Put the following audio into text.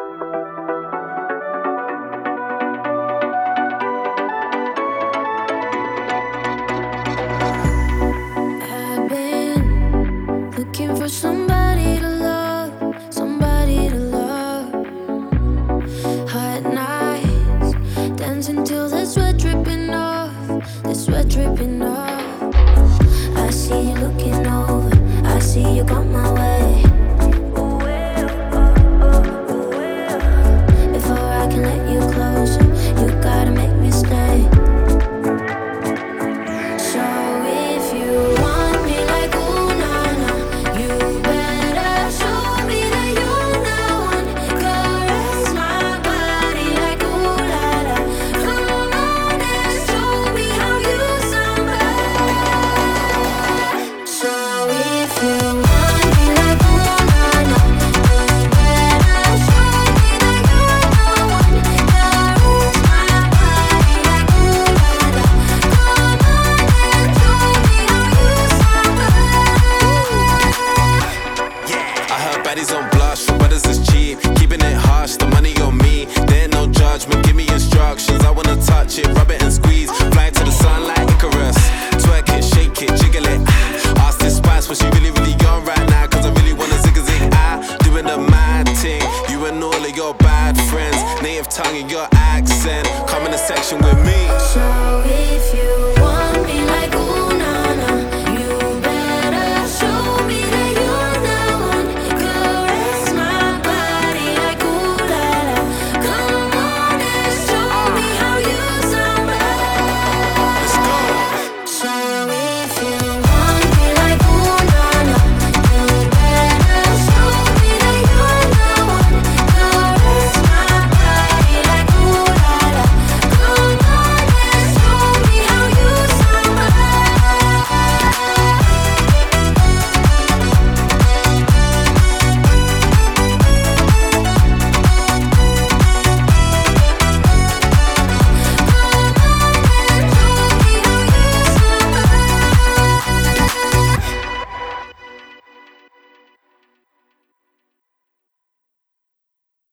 I've been looking for somebody to love, somebody to love. Hot nights, dancing till the sweat dripping off, the sweat dripping off. I see you looking over, I see you got my way. Before I can let you closer, you gotta make me stay. So if you want me like ooh nah nah, you better show me that you're the one. Caress my body like ooh la la. Come on and show me how you somebody. So if you want me like ooh nah nah, you better show me that you're the one. Caress my body like ooh la la. Come on and show me how you somebody. I heard baddies on blush, for brothers is cheap. Keeping it harsh, the money on me. There ain't no judgment, give me instructions. I wanna touch it, rub it and squeeze. Fly to the sun like Icarus. Twerk it, shake it, jiggle it. Ask this spice what she really, really on right now. Cause I really wanna zig a zig. Doing the mad thing. You and all of your bad friends. Native tongue and your accent. Come in the section with me. So if you